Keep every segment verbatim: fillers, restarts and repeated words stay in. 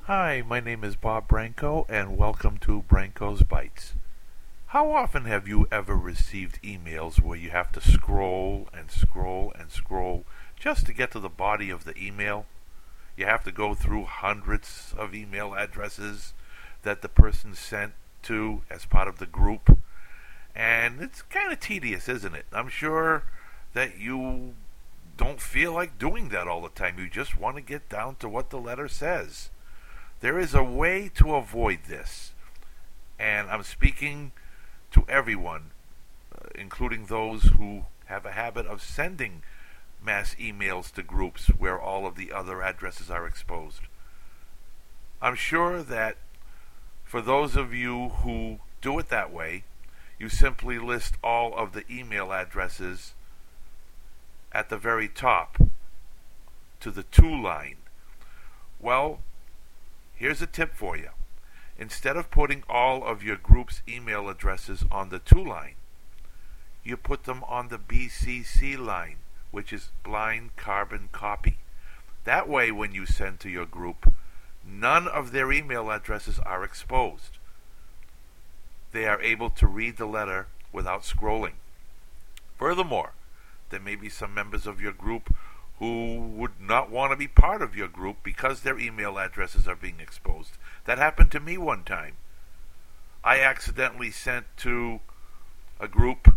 Hi, my name is Bob Branco, and welcome to Branco's Bites. How often have you ever received emails where you have to scroll and scroll and scroll just to get to the body of the email? You have to go through hundreds of email addresses that the person sent to as part of the group, and it's kind of tedious, isn't it? I'm sure that you don't feel like doing that all the time. You just want to get down to what the letter says. There is a way to avoid this, and I'm speaking to everyone, uh, including those who have a habit of sending mass emails to groups where all of the other addresses are exposed. I'm sure that for those of you who do it that way, you simply list all of the email addresses at the very top to the to line. Well, here's a tip for you. Instead of putting all of your group's email addresses on the to line, you put them on the B C C line, which is blind carbon copy. That way, when you send to your group, none of their email addresses are exposed. They are able to read the letter without scrolling. Furthermore, there may be some members of your group who would not want to be part of your group because their email addresses are being exposed. That happened to me one time. I accidentally sent to a group,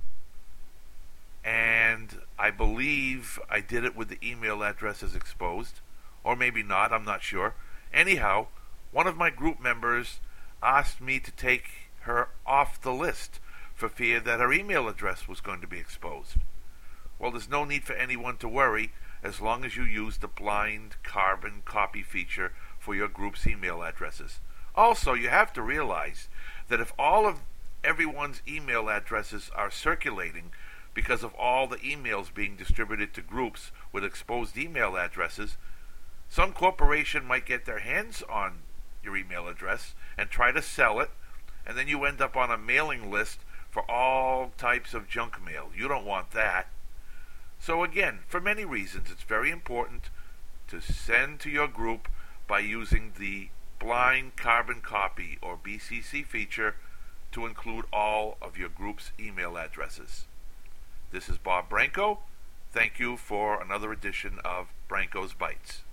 and I believe I did it with the email addresses exposed, or maybe not, I'm not sure. Anyhow, one of my group members asked me to take her off the list for fear that her email address was going to be exposed. Well, there's no need for anyone to worry as long as you use the blind carbon copy feature for your group's email addresses. Also, you have to realize that if all of everyone's email addresses are circulating because of all the emails being distributed to groups with exposed email addresses, some corporation might get their hands on your email address and try to sell it, and then you end up on a mailing list for all types of junk mail. You don't want that. So again, for many reasons, it's very important to send to your group by using the blind carbon copy or B C C feature to include all of your group's email addresses. This is Bob Branco. Thank you for another edition of Branco's Bites.